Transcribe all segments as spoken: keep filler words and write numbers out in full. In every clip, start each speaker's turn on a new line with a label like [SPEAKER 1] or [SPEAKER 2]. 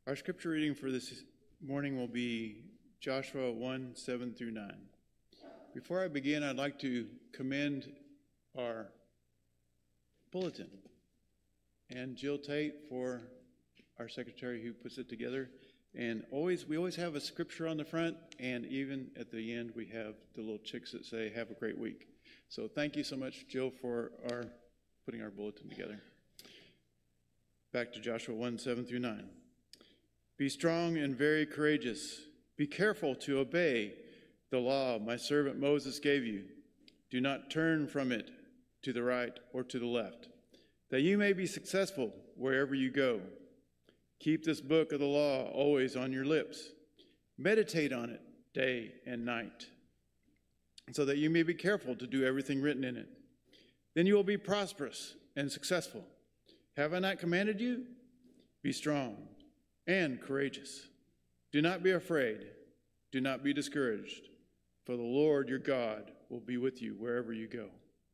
[SPEAKER 1] Our scripture reading for this morning will be Joshua one, seven through nine. Before I begin, I'd like to commend our bulletin and Jill Tate for our secretary who puts it together. And always, we always have a scripture on the front, and even at the end, we have the little chicks that say, "Have a great week." So thank you so much, Jill, for our putting our bulletin together. Back to Joshua one, seven through nine. Be strong and very courageous. Be careful to obey the law my servant Moses gave you. Do not turn from it to the right or to the left, that you may be successful wherever you go. Keep this book of the law always on your lips. Meditate on it day and night, so that you may be careful to do everything written in it. Then you will be prosperous and successful. Have I not commanded you? Be strong and courageous. Do not be afraid. Do not be discouraged, for the Lord your God will be with you wherever you go.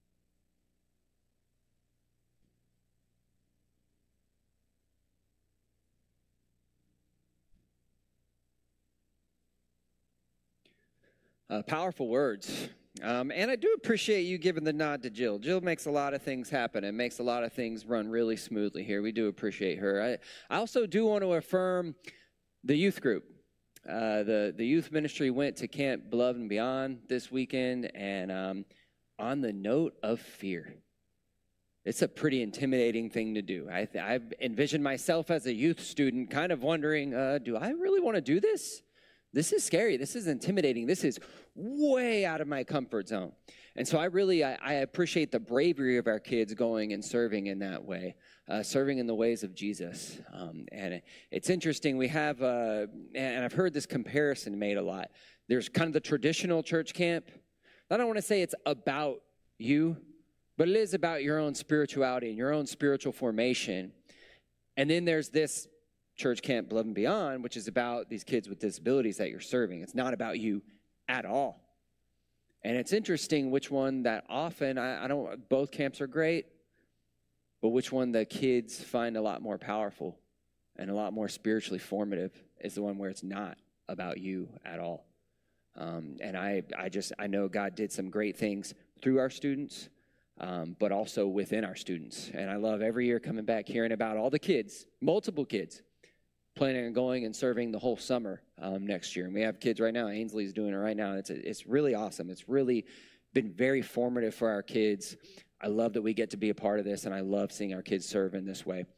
[SPEAKER 2] Uh, powerful words. Um, and I do appreciate you giving the nod to Jill. Jill makes a lot of things happen and makes a lot of things run really smoothly here. We do appreciate her. I, I also do want to affirm the youth group. Uh, the, the youth ministry went to Camp Beloved and Beyond this weekend, and um, on the note of fear, it's a pretty intimidating thing to do. I, I've envisioned myself as a youth student kind of wondering, uh, do I really want to do this? This is scary. This is intimidating. This is way out of my comfort zone. And so I really, I, I appreciate the bravery of our kids going and serving in that way, uh, serving in the ways of Jesus. Um, and it, it's interesting. We have, uh, and I've heard this comparison made a lot. There's kind of the traditional church camp. I don't want to say it's about you, but it is about your own spirituality and your own spiritual formation. And then there's this Church Camp Beloved and Beyond, which is about these kids with disabilities that you're serving. It's not about you at all. And it's interesting which one that often, I, I don't, both camps are great, but which one the kids find a lot more powerful and a lot more spiritually formative is the one where it's not about you at all. Um, and I, I just, I know God did some great things through our students, um, but also within our students. And I love every year coming back, hearing about all the kids, multiple kids, planning on going and serving the whole summer um, next year. And we have kids right now. Ainsley's doing it right now. It's it's really awesome. It's really been very formative for our kids. I love that we get to be a part of this, and I love seeing our kids serve in this way.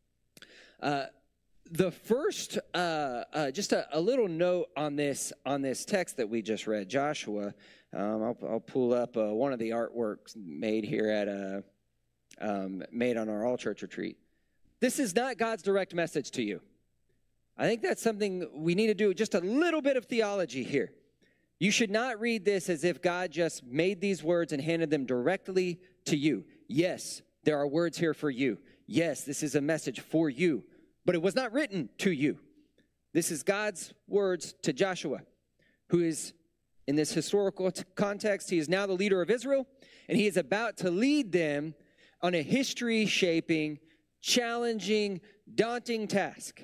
[SPEAKER 2] Uh, the first, uh, uh, just a, a little note on this on this text that we just read, Joshua. Um, I'll, I'll pull up uh, one of the artworks made here at a um, made on our all church retreat. This is not God's direct message to you. I think that's something we need to do, just a little bit of theology here. You should not read this as if God just made these words and handed them directly to you. Yes, there are words here for you. Yes, this is a message for you, but it was not written to you. This is God's words to Joshua, who is, in this historical t- context, he is now the leader of Israel, and he is about to lead them on a history-shaping, challenging, daunting task.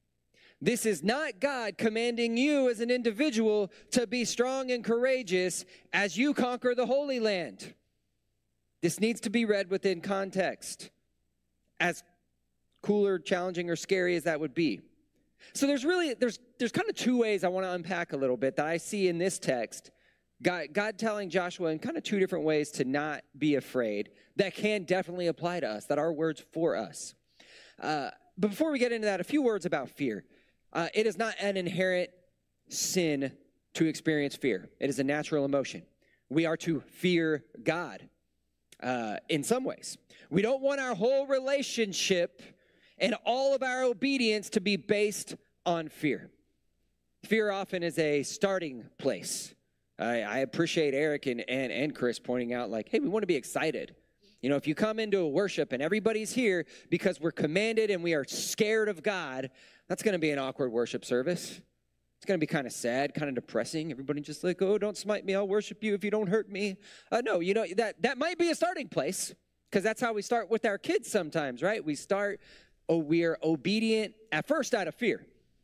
[SPEAKER 2] This is not God commanding you as an individual to be strong and courageous as you conquer the Holy Land. This needs to be read within context, as cooler, challenging, or scary as that would be. So there's really, there's there's kind of two ways I want to unpack a little bit that I see in this text. God, God telling Joshua in kind of two different ways to not be afraid that can definitely apply to us, that are words for us. Uh, but before we get into that, a few words about fear. Uh, it is not an inherent sin to experience fear. It is a natural emotion. We are to fear God uh, in some ways. We don't want our whole relationship and all of our obedience to be based on fear. Fear often is a starting place. I, I appreciate Eric and, and, and Chris pointing out, like, hey, we want to be excited. You know, if you come into a worship and everybody's here because we're commanded and we are scared of God, that's going to be an awkward worship service. It's going to be kind of sad, kind of depressing. Everybody just like, oh, don't smite me. I'll worship you if you don't hurt me. Uh, no, you know, that, that might be a starting place because that's how we start with our kids sometimes, right? We start, oh, we are obedient at first out of fear.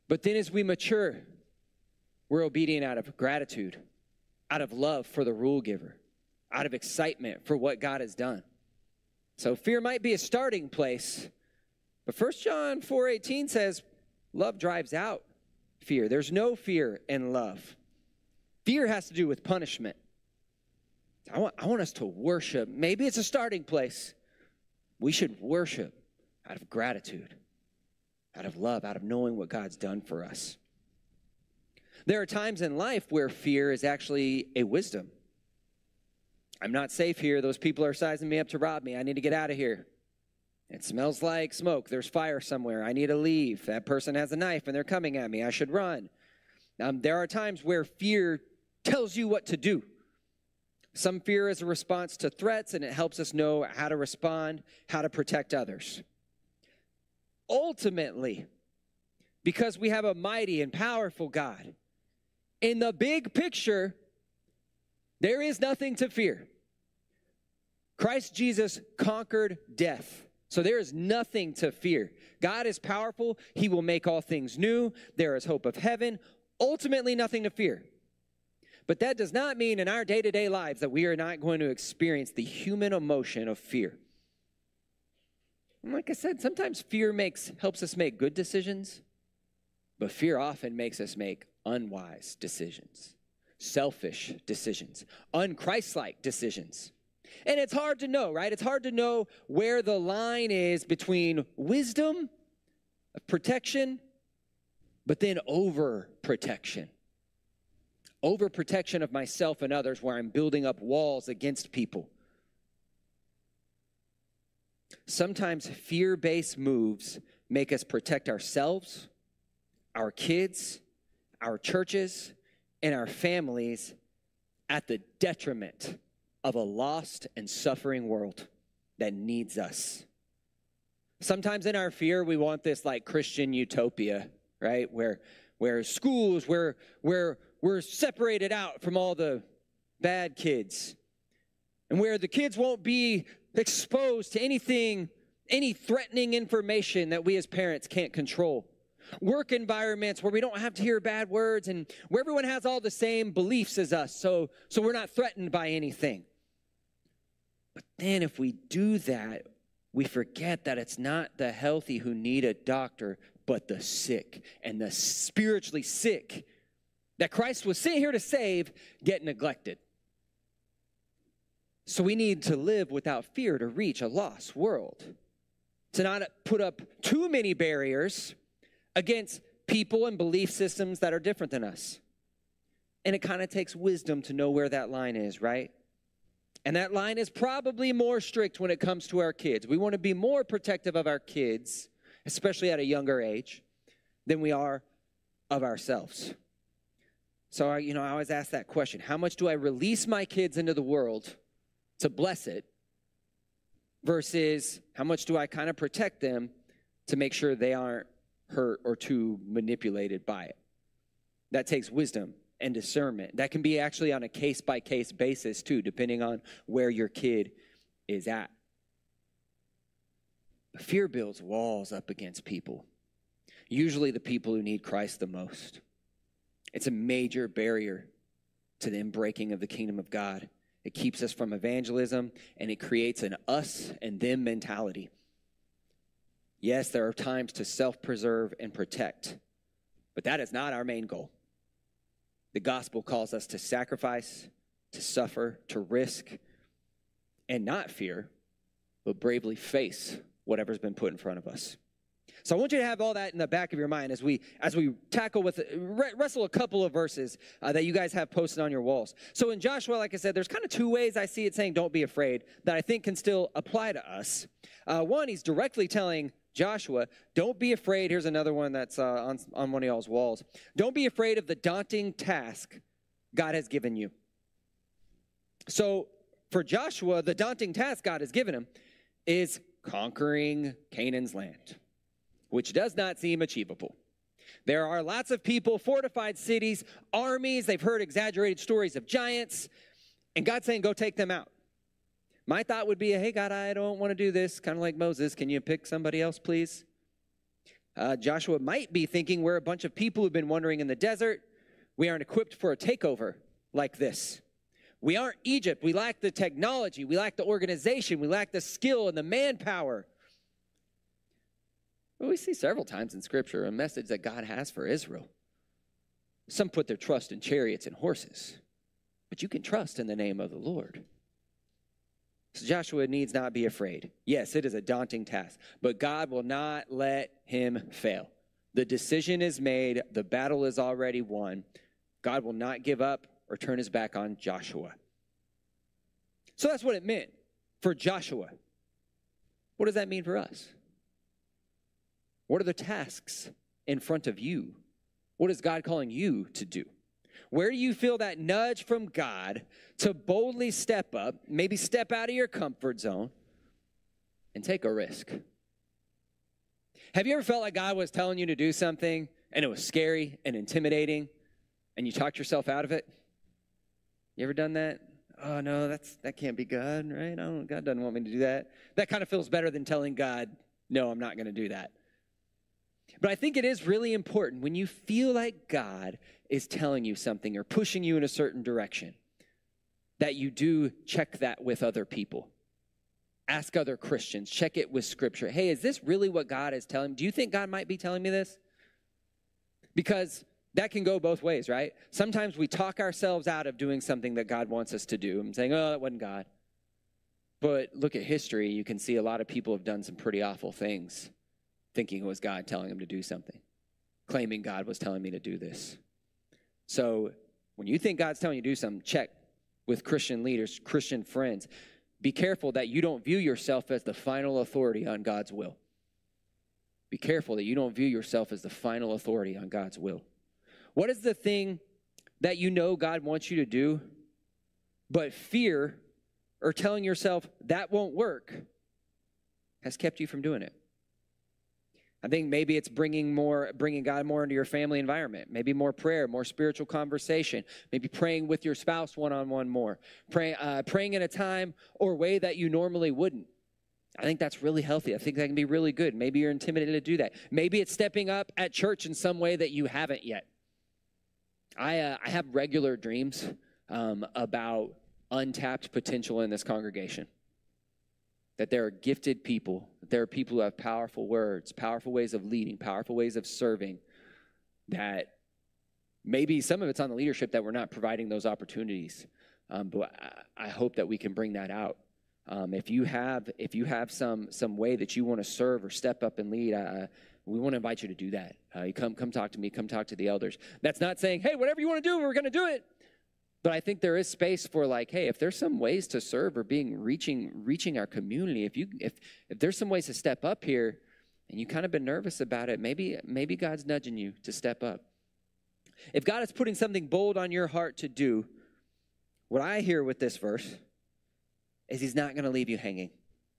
[SPEAKER 2] But then as we mature, we're obedient out of gratitude, out of love for the rule giver, out of excitement for what God has done. So fear might be a starting place, but First John four eighteen says love drives out fear. There's no fear in love. Fear has to do with punishment. I want, I want us to worship. Maybe it's a starting place. We should worship out of gratitude, out of love, out of knowing what God's done for us. There are times in life where fear is actually a wisdom. I'm not safe here. Those people are sizing me up to rob me. I need to get out of here. It smells like smoke. There's fire somewhere. I need to leave. That person has a knife and they're coming at me. I should run. Um, there are times where fear tells you what to do. Some fear is a response to threats, and it helps us know how to respond, how to protect others. Ultimately, because we have a mighty and powerful God, in the big picture, there is nothing to fear. Christ Jesus conquered death, so there is nothing to fear. God is powerful. He will make all things new. There is hope of heaven. Ultimately, nothing to fear. But that does not mean in our day-to-day lives that we are not going to experience the human emotion of fear. And like I said, sometimes fear makes helps us make good decisions, but fear often makes us make unwise decisions, selfish decisions, unchristlike decisions. And it's hard to know, right? It's hard to know where the line is between wisdom, protection, but then overprotection. Overprotection of myself and others, where I'm building up walls against people. Sometimes fear-based moves make us protect ourselves, our kids, our churches, and our families at the detriment of a lost and suffering world that needs us. Sometimes in our fear, we want this like Christian utopia, right? Where, where schools, where, where we're separated out from all the bad kids, and where the kids won't be exposed to anything, any threatening information that we as parents can't control. Work environments where we don't have to hear bad words, and where everyone has all the same beliefs as us, so, so we're not threatened by anything. But then if we do that, we forget that it's not the healthy who need a doctor, but the sick and the spiritually sick that Christ was sent here to save get neglected. So we need to live without fear to reach a lost world, to not put up too many barriers against people and belief systems that are different than us. And it kind of takes wisdom to know where that line is, right? And that line is probably more strict when it comes to our kids. We want to be more protective of our kids, especially at a younger age, than we are of ourselves. So, you know, I always ask that question. How much do I release my kids into the world to bless it versus how much do I kind of protect them to make sure they aren't hurt or too manipulated by it? That takes wisdom and discernment. That can be actually on a case-by-case basis too, depending on where your kid is at. But fear builds walls up against people, usually the people who need Christ the most. It's a major barrier to the inbreaking of the kingdom of God. It keeps us from evangelism, and it creates an us and them mentality. Yes, there are times to self-preserve and protect, but that is not our main goal. The gospel calls us to sacrifice, to suffer, to risk, and not fear, but bravely face whatever's been put in front of us. So I want you to have all that in the back of your mind as we as we tackle with, wrestle a couple of verses uh, that you guys have posted on your walls. So in Joshua, like I said, there's kind of two ways I see it saying don't be afraid that I think can still apply to us. Uh, one, he's directly telling Joshua, don't be afraid. Here's another one that's uh, on, on one of y'all's walls. Don't be afraid of the daunting task God has given you. So for Joshua, the daunting task God has given him is conquering Canaan's land, which does not seem achievable. There are lots of people, fortified cities, armies. They've heard exaggerated stories of giants, and God's saying, go take them out. My thought would be, hey, God, I don't want to do this. Kind of like Moses. Can you pick somebody else, please? Uh, Joshua might be thinking we're a bunch of people who've been wandering in the desert. We aren't equipped for a takeover like this. We aren't Egypt. We lack the technology. We lack the organization. We lack the skill and the manpower. Well, we see several times in Scripture a message that God has for Israel. Some put their trust in chariots and horses, but you can trust in the name of the Lord. So Joshua needs not be afraid. Yes, it is a daunting task, but God will not let him fail. The decision is made. The battle is already won. God will not give up or turn his back on Joshua. So that's what it meant for Joshua. What does that mean for us? What are the tasks in front of you? What is God calling you to do? Where do you feel that nudge from God to boldly step up, maybe step out of your comfort zone and take a risk? Have you ever felt like God was telling you to do something and it was scary and intimidating and you talked yourself out of it? You ever done that? Oh, no, that's that can't be God, right? I don't, God doesn't want me to do that. That kind of feels better than telling God, no, I'm not going to do that. But I think it is really important when you feel like God is telling you something or pushing you in a certain direction, that you do check that with other people. Ask other Christians. Check it with Scripture. Hey, is this really what God is telling me? Do you think God might be telling me this? Because that can go both ways, right? Sometimes we talk ourselves out of doing something that God wants us to do and saying, oh, that wasn't God. But look at history. You can see a lot of people have done some pretty awful things thinking it was God telling them to do something, claiming God was telling me to do this. So when you think God's telling you to do something, check with Christian leaders, Christian friends. Be careful that you don't view yourself as the final authority on God's will. Be careful that you don't view yourself as the final authority on God's will. What is the thing that you know God wants you to do, but fear or telling yourself that won't work has kept you from doing it? I think maybe it's bringing more, bringing God more into your family environment. Maybe more prayer, more spiritual conversation. Maybe praying with your spouse one-on-one more. Pray, uh, praying in a time or way that you normally wouldn't. I think that's really healthy. I think that can be really good. Maybe you're intimidated to do that. Maybe it's stepping up at church in some way that you haven't yet. I uh, I have regular dreams um, about untapped potential in this congregation. That there are gifted people, that there are people who have powerful words, powerful ways of leading, powerful ways of serving, that maybe some of it's on the leadership that we're not providing those opportunities. Um, but I, I hope that we can bring that out. Um, if you have if you have some some way that you want to serve or step up and lead, uh, we want to invite you to do that. Uh, you come come talk to me, come talk to the elders. That's not saying, hey, whatever you want to do, we're going to do it. But I think there is space for like, hey, if there's some ways to serve or being reaching reaching our community, if you if if there's some ways to step up here and you kind of been nervous about it, maybe maybe God's nudging you to step up. If God is putting something bold on your heart to do, what I hear with this verse is he's not going to leave you hanging.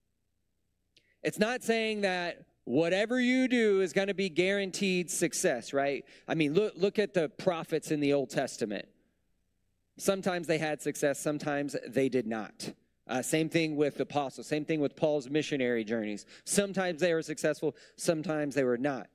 [SPEAKER 2] It's not saying that whatever you do is going to be guaranteed success, right? I mean, look look at the prophets in the Old Testament. Sometimes they had success, sometimes they did not. Uh, same thing with apostles, same thing with Paul's missionary journeys. Sometimes they were successful, sometimes they were not.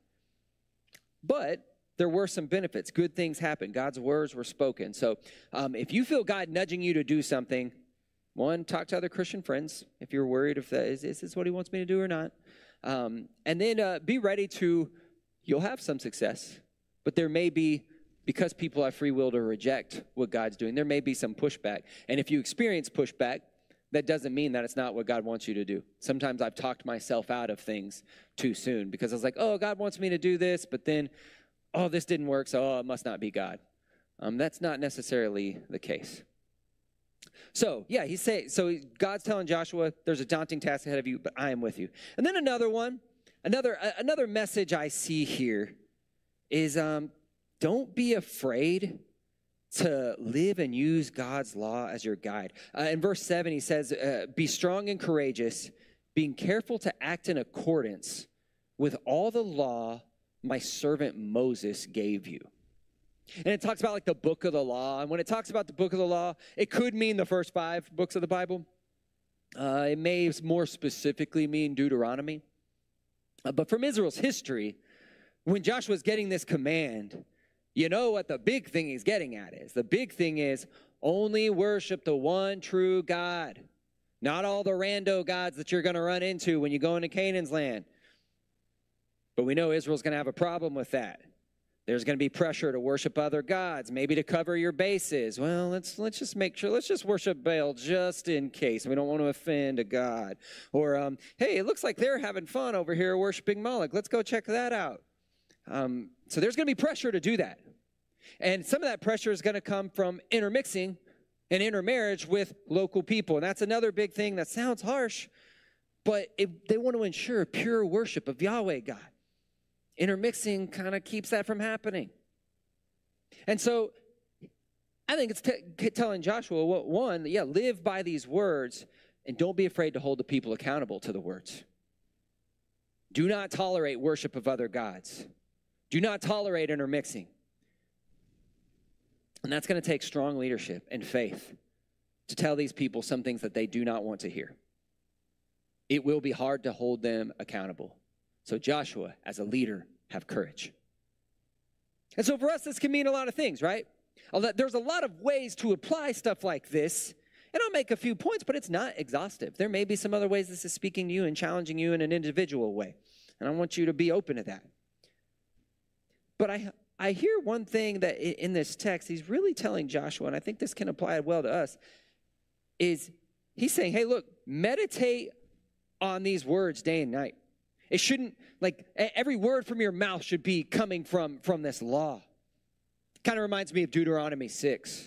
[SPEAKER 2] But there were some benefits. Good things happened. God's words were spoken. So um, if you feel God nudging you to do something, one, talk to other Christian friends if you're worried if that is, is this what he wants me to do or not. Um, and then uh, be ready to, you'll have some success, but there may be, because people have free will to reject what God's doing, there may be some pushback. And if you experience pushback, that doesn't mean that it's not what God wants you to do. Sometimes I've talked myself out of things too soon because I was like, oh, God wants me to do this, but then, oh, this didn't work, so oh, it must not be God. Um, that's not necessarily the case. So, yeah, he's saying, so God's telling Joshua, there's a daunting task ahead of you, but I am with you. And then another one, another uh, another message I see here is um, don't be afraid to live and use God's law as your guide. Uh, in verse seven, he says, uh, be strong and courageous, being careful to act in accordance with all the law my servant Moses gave you. And it talks about like the book of the law. And when it talks about the book of the law, it could mean the first five books of the Bible. Uh, it may more specifically mean Deuteronomy. Uh, but from Israel's history, when Joshua's getting this command, you know what the big thing he's getting at is. The big thing is only worship the one true God, not all the rando gods that you're going to run into when you go into Canaan's land. But we know Israel's going to have a problem with that. There's going to be pressure to worship other gods, maybe to cover your bases. Well, let's let's just make sure, let's just worship Baal just in case. We don't want to offend a god. Or, um, hey, it looks like they're having fun over here worshiping Moloch. Let's go check that out. Um, so there's going to be pressure to do that. And some of that pressure is going to come from intermixing and intermarriage with local people. And that's another big thing that sounds harsh, but it, they want to ensure pure worship of Yahweh God. Intermixing kind of keeps that from happening. And so I think it's t- telling Joshua, well, one, yeah, live by these words and don't be afraid to hold the people accountable to the words. Do not tolerate worship of other gods. Do not tolerate intermixing. And that's going to take strong leadership and faith to tell these people some things that they do not want to hear. It will be hard to hold them accountable. So Joshua, as a leader, have courage. And so for us, this can mean a lot of things, right? There's a lot of ways to apply stuff like this. And I'll make a few points, but it's not exhaustive. There may be some other ways this is speaking to you and challenging you in an individual way. And I want you to be open to that. But I, I hear one thing that in this text, he's really telling Joshua, and I think this can apply well to us, is he's saying, hey, look, meditate on these words day and night. It shouldn't, like, every word from your mouth should be coming from, from this law. Kind of reminds me of Deuteronomy six.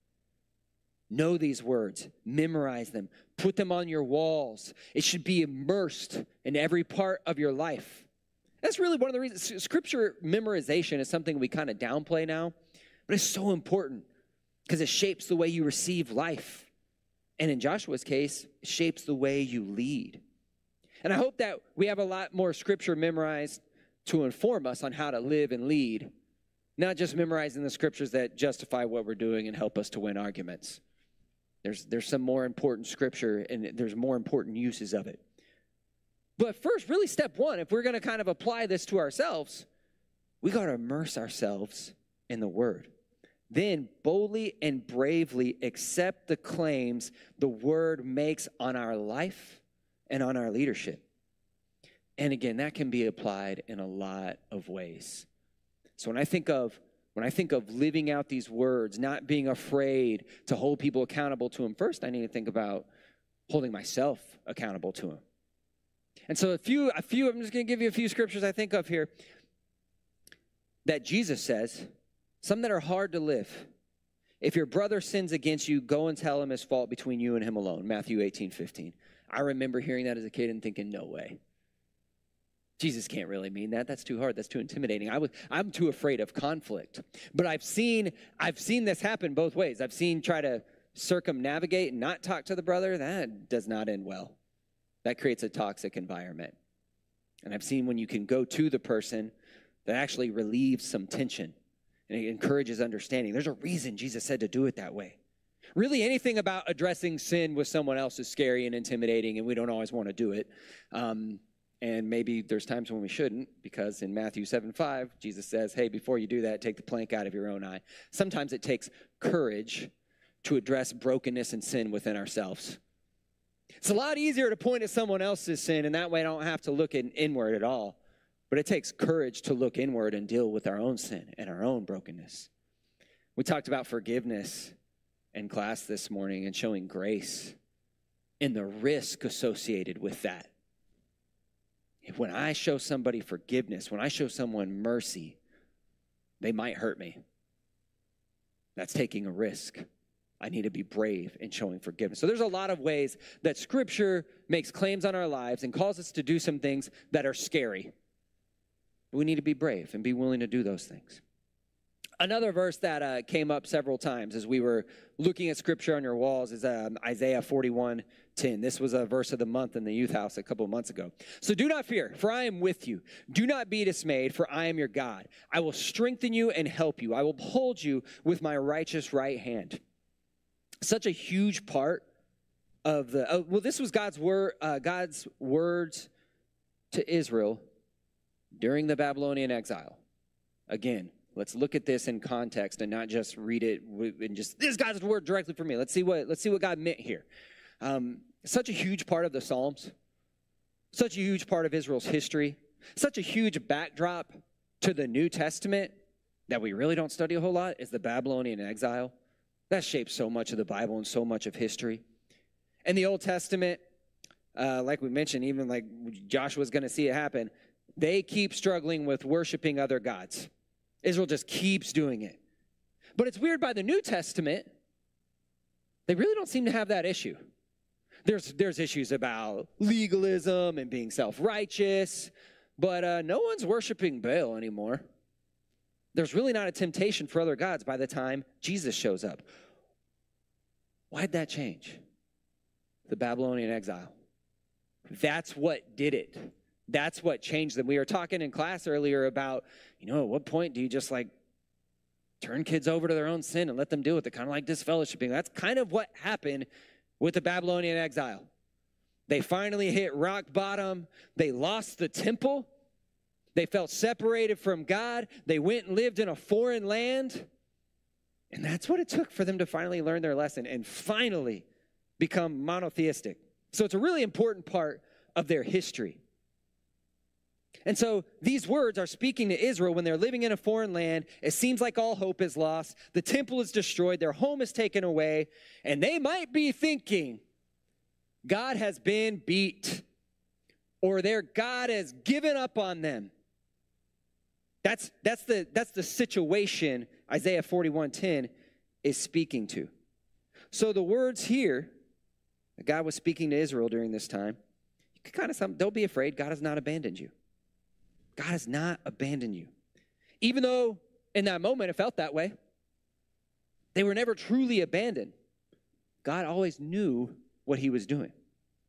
[SPEAKER 2] Know these words, memorize them, put them on your walls. It should be immersed in every part of your life. That's really one of the reasons. Scripture memorization is something we kind of downplay now, but it's so important because it shapes the way you receive life. And in Joshua's case, it shapes the way you lead. And I hope that we have a lot more scripture memorized to inform us on how to live and lead, not just memorizing the scriptures that justify what we're doing and help us to win arguments. There's, there's some more important scripture, and there's more important uses of it. But first, really step one, if we're going to kind of apply this to ourselves, we got to immerse ourselves in the Word. Then boldly and bravely accept the claims the Word makes on our life and on our leadership. And again, that can be applied in a lot of ways. So when I think of when I think of living out these words, not being afraid to hold people accountable to them, first I need to think about holding myself accountable to them. And so a few, a few, I'm just going to give you a few scriptures I think of here that Jesus says, some that are hard to live. If your brother sins against you, go and tell him his fault between you and him alone. Matthew eighteen fifteen. I remember hearing that as a kid and thinking, no way. Jesus can't really mean that. That's too hard. That's too intimidating. I was, I'm too afraid of conflict. But I've seen, I've seen this happen both ways. I've seen try to circumnavigate and not talk to the brother. That does not end well. That creates a toxic environment. And I've seen when you can go to the person, that actually relieves some tension and it encourages understanding. There's a reason Jesus said to do it that way. Really, anything about addressing sin with someone else is scary and intimidating, and we don't always want to do it. Um, and maybe there's times when we shouldn't, because in Matthew seven five, Jesus says, hey, before you do that, take the plank out of your own eye. Sometimes it takes courage to address brokenness and sin within ourselves. It's a lot easier to point at someone else's sin, and that way I don't have to look in, inward at all. But it takes courage to look inward and deal with our own sin and our own brokenness. We talked about forgiveness in class this morning and showing grace and the risk associated with that. When I show somebody forgiveness, when I show someone mercy, they might hurt me. That's taking a risk. I need to be brave in showing forgiveness. So there's a lot of ways that Scripture makes claims on our lives and calls us to do some things that are scary. But we need to be brave and be willing to do those things. Another verse that uh, came up several times as we were looking at Scripture on your walls is um, Isaiah forty-one ten. This was a verse of the month in the youth house a couple of months ago. So do not fear, for I am with you. Do not be dismayed, for I am your God. I will strengthen you and help you. I will uphold you with my righteous right hand. Such a huge part of the, uh, well, this was God's word, uh, God's words to Israel during the Babylonian exile. Again, let's look at this in context and not just read it and just, this God's word directly for me. Let's see what, let's see what God meant here. Um, such a huge part of the Psalms, such a huge part of Israel's history, such a huge backdrop to the New Testament that we really don't study a whole lot is the Babylonian exile. That shapes so much of the Bible and so much of history. In the Old Testament, uh, like we mentioned, even like Joshua's going to see it happen, they keep struggling with worshiping other gods. Israel just keeps doing it. But it's weird, by the New Testament, they really don't seem to have that issue. There's, there's issues about legalism and being self-righteous, but uh, no one's worshiping Baal anymore. There's really not a temptation for other gods by the time Jesus shows up. Why'd that change? The Babylonian exile. That's what did it. That's what changed them. We were talking in class earlier about, you know, at what point do you just like turn kids over to their own sin and let them deal with it? Kind of like disfellowshipping. That's kind of what happened with the Babylonian exile. They finally hit rock bottom. They lost the temple. They felt separated from God. They went and lived in a foreign land. And that's what it took for them to finally learn their lesson and finally become monotheistic. So it's a really important part of their history. And so these words are speaking to Israel when they're living in a foreign land. It seems like all hope is lost. The temple is destroyed. Their home is taken away. And they might be thinking, God has been beat, or their God has given up on them. That's, that's, the, that's the situation Isaiah forty-one ten is speaking to. So the words here, that God was speaking to Israel during this time, you can kind of, don't be afraid, God has not abandoned you. God has not abandoned you. Even though in that moment it felt that way, they were never truly abandoned. God always knew what he was doing.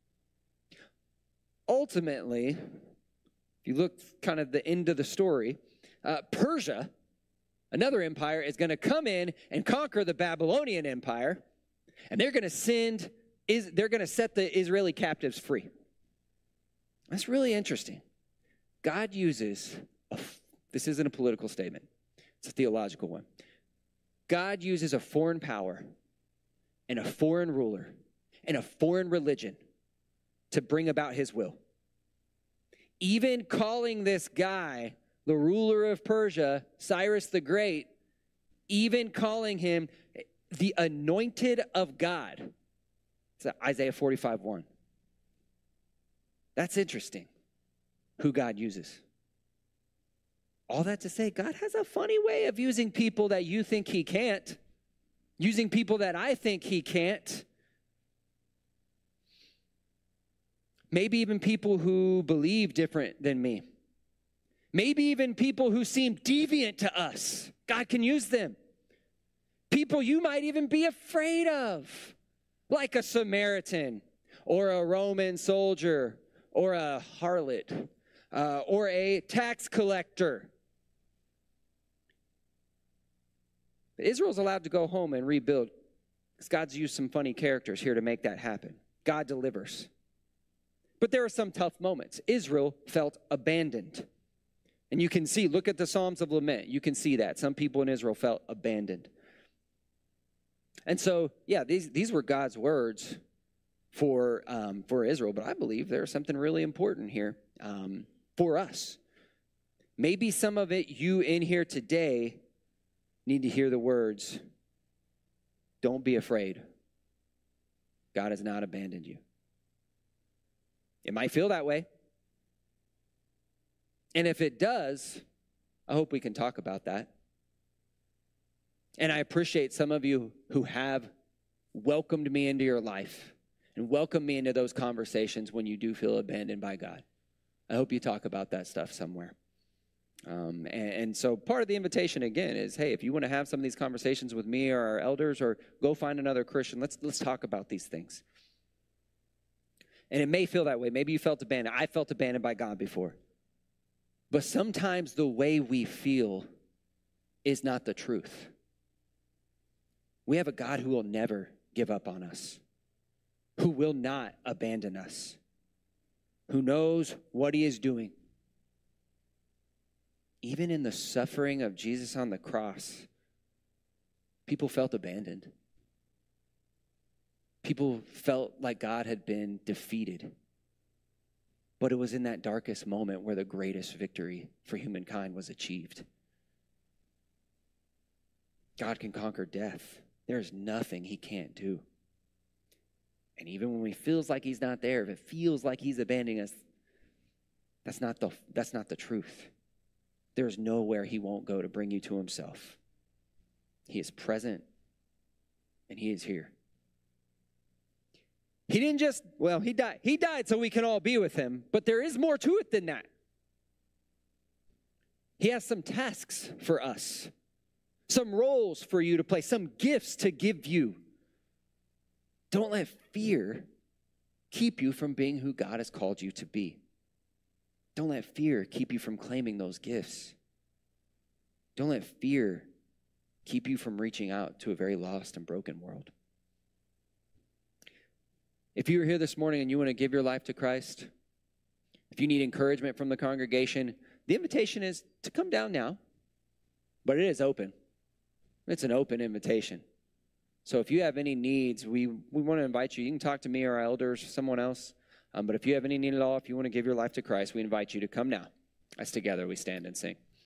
[SPEAKER 2] Ultimately, if you look kind of the end of the story, uh, Persia, another empire, is going to come in and conquer the Babylonian Empire, and they're going to send, is they're going to set the Israeli captives free. That's really interesting. God uses, a, this isn't a political statement, it's a theological one. God uses a foreign power and a foreign ruler and a foreign religion to bring about his will. Even calling this guy, the ruler of Persia, Cyrus the Great, even calling him the anointed of God. It's Isaiah forty-five one. That's interesting, who God uses. All that to say, God has a funny way of using people that you think he can't, using people that I think he can't. Maybe even people who believe different than me. Maybe even people who seem deviant to us. God can use them. People you might even be afraid of, like a Samaritan or a Roman soldier or a harlot uh, or a tax collector. But Israel's allowed to go home and rebuild because God's used some funny characters here to make that happen. God delivers. But there are some tough moments. Israel felt abandoned. And you can see, look at the Psalms of Lament. You can see that. Some people in Israel felt abandoned. And so, yeah, these, these were God's words for, um, for Israel. But I believe there's something really important here um, for us. Maybe some of it, you in here today, need to hear the words, don't be afraid. God has not abandoned you. It might feel that way. And if it does, I hope we can talk about that. And I appreciate some of you who have welcomed me into your life and welcomed me into those conversations when you do feel abandoned by God. I hope you talk about that stuff somewhere. Um, and, and so part of the invitation, again, is, hey, if you want to have some of these conversations with me or our elders, or go find another Christian, let's let's talk about these things. And it may feel that way. Maybe you felt abandoned. I felt abandoned by God before. But sometimes the way we feel is not the truth. We have a God who will never give up on us, who will not abandon us, who knows what he is doing. even in the suffering of Jesus on the cross, people felt abandoned. People felt like God had been defeated. But it was in that darkest moment where the greatest victory for humankind was achieved. God can conquer death. There's nothing he can't do. And even when he feels like he's not there, if it feels like he's abandoning us, that's not the, that's not the truth. There's nowhere he won't go to bring you to himself. He is present, and he is here. He didn't just, well, he died. He died so we can all be with him, but there is more to it than that. He has some tasks for us, some roles for you to play, some gifts to give you. Don't let fear keep you from being who God has called you to be. Don't let fear keep you from claiming those gifts. Don't let fear keep you from reaching out to a very lost and broken world. If you're here this morning and you want to give your life to Christ, if you need encouragement from the congregation, the invitation is to come down now, but it is open. It's an open invitation. So if you have any needs, we, we want to invite you. You can talk to me or our elders, someone else. Um, but if you have any need at all, if you want to give your life to Christ, we invite you to come now. As together we stand and sing.